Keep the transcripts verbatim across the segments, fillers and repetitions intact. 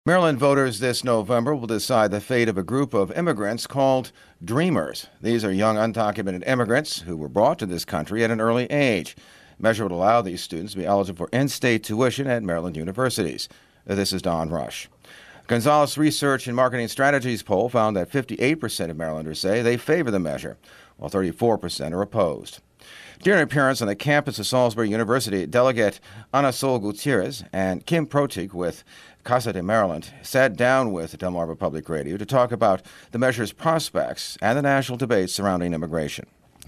Maryland voters this November will decide the fate of a group of immigrants called Dreamers. These are young undocumented immigrants who were brought to this country at an early age. The measure would allow these students to be eligible for in-state tuition at Maryland universities. This is Don Rush. Gonzalez Research and Marketing Strategies poll found that fifty-eight percent of Marylanders say they favor the measure, while thirty-four percent are opposed. During an appearance on the campus of Salisbury University, Delegate Ana Sol Gutierrez and Kim Protig with Casa de Maryland sat down with Delmarva Public Radio to talk about the measure's prospects and the national debate surrounding immigration.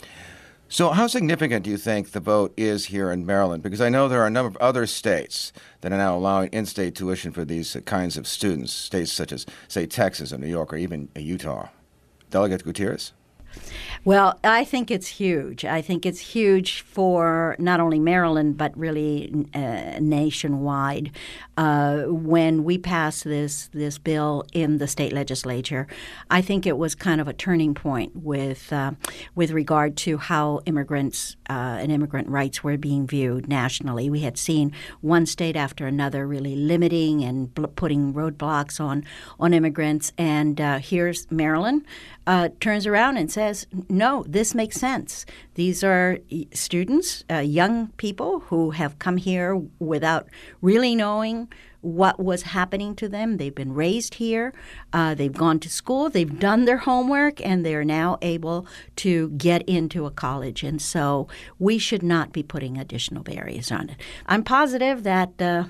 So how significant do you think the vote is here in Maryland? Because I know there are a number of other states that are now allowing in-state tuition for these kinds of students, states such as, say, Texas or New York or even Utah. Delegate Gutierrez? Well, I think it's huge. I think it's huge for not only Maryland, but really uh, nationwide. Uh, when we passed this this bill in the state legislature, I think it was kind of a turning point with uh, with regard to how immigrants uh, and immigrant rights were being viewed nationally. We had seen one state after another really limiting and bl- putting roadblocks on on immigrants, and uh, here's Maryland uh, turns around and says, no, this makes sense. These are students, uh, young people who have come here without really knowing what was happening to them. They've been raised here. Uh, they've gone to school. They've done their homework, and they're now able to get into a college. And so we should not be putting additional barriers on it. I'm positive that uh,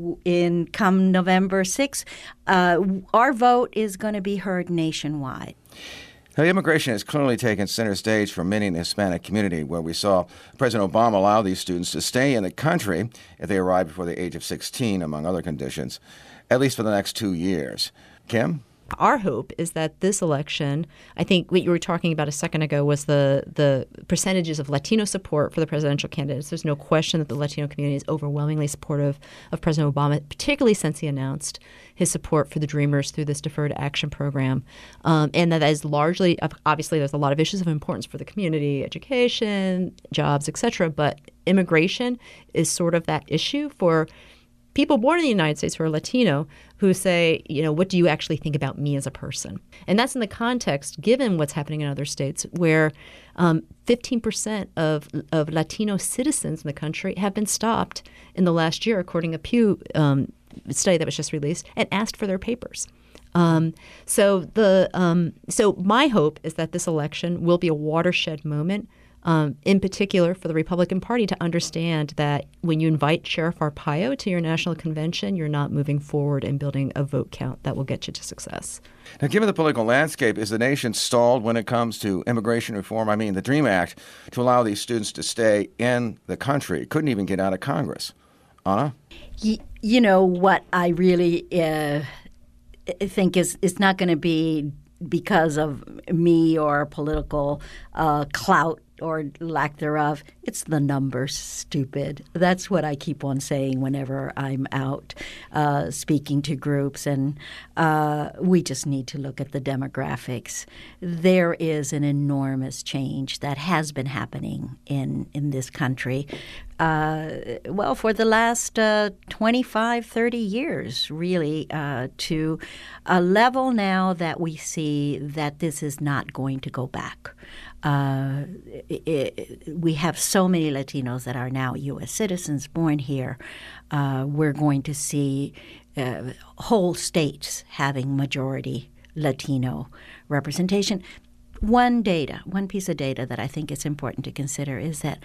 in come November sixth, uh, our vote is going to be heard nationwide. Now, immigration has clearly taken center stage for many in the Hispanic community, where we saw President Obama allow these students to stay in the country if they arrive before the age of sixteen, among other conditions, at least for the next two years. Kim? Our hope is that this election, I think what you were talking about a second ago was the the percentages of Latino support for the presidential candidates. There's no question that the Latino community is overwhelmingly supportive of President Obama, particularly since he announced his support for the Dreamers through this Deferred Action Program. Um, and that is largely, obviously there's a lot of issues of importance for the community, education, jobs, et cetera, but immigration is sort of that issue for people born in the United States who are Latino who say, you know, what do you actually think about me as a person? And that's in the context, given what's happening in other states, where um, fifteen percent of, of Latino citizens in the country have been stopped in the last year, according to a Pew um, study that was just released, and asked for their papers. Um, so the um, so my hope is that this election will be a watershed moment, Um, in particular for the Republican Party to understand that when you invite Sheriff Arpaio to your national convention, you're not moving forward and building a vote count that will get you to success. Now, given the political landscape, is the nation stalled when it comes to immigration reform? I mean, the DREAM Act to allow these students to stay in the country couldn't even get out of Congress. Ana? You, you know, what I really uh, think is, is not going to be because of me or political uh, clout or lack thereof. It's the numbers, stupid. That's what I keep on saying whenever I'm out uh, speaking to groups. And uh, we just need to look at the demographics. There is an enormous change that has been happening in, in this country. Uh, well, for the last uh, twenty-five, thirty years, really, uh, to a level now that we see that this is not going to go back. Uh, it, it, we have so many Latinos that are now U S citizens born here. Uh, we're going to see uh, whole states having majority Latino representation. One data, one piece of data that I think is important to consider is that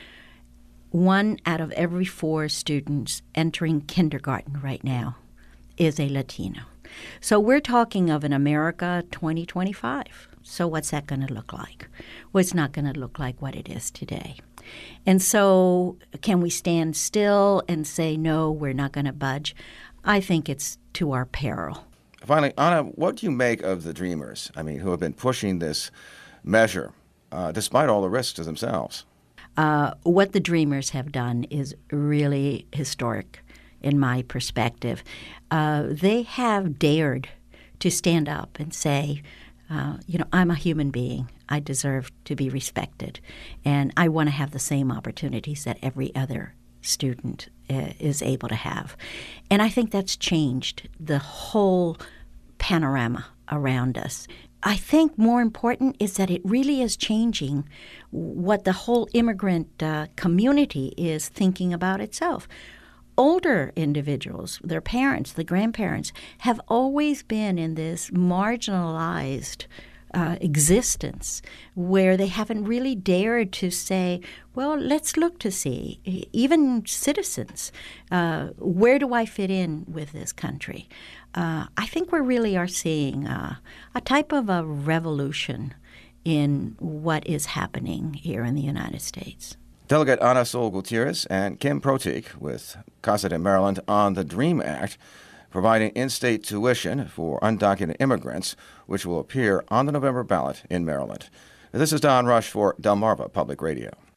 one out of every four students entering kindergarten right now is a Latino. So we're talking of an America twenty twenty-five. So what's that going to look like? Well, it's not going to look like what it is today. And so can we stand still and say, no, we're not going to budge? I think it's to our peril. Finally, Ana, what do you make of the Dreamers, I mean, who have been pushing this measure uh, despite all the risks to themselves? Uh, what the Dreamers have done is really historic in my perspective. Uh, they have dared to stand up and say, Uh, you know, I'm a human being. I deserve to be respected, and I want to have the same opportunities that every other student uh, is able to have. And I think that's changed the whole panorama around us. I think more important is that it really is changing what the whole immigrant uh, community is thinking about itself. Older individuals, their parents, the grandparents, have always been in this marginalized uh, existence where they haven't really dared to say, well, let's look to see, even citizens, uh, where do I fit in with this country? Uh, I think we really are seeing uh, a type of a revolution in what is happening here in the United States. Delegate Ana Sol Gutierrez and Kim Proteek with Casa de Maryland on the DREAM Act, providing in-state tuition for undocumented immigrants, which will appear on the November ballot in Maryland. This is Don Rush for Delmarva Public Radio.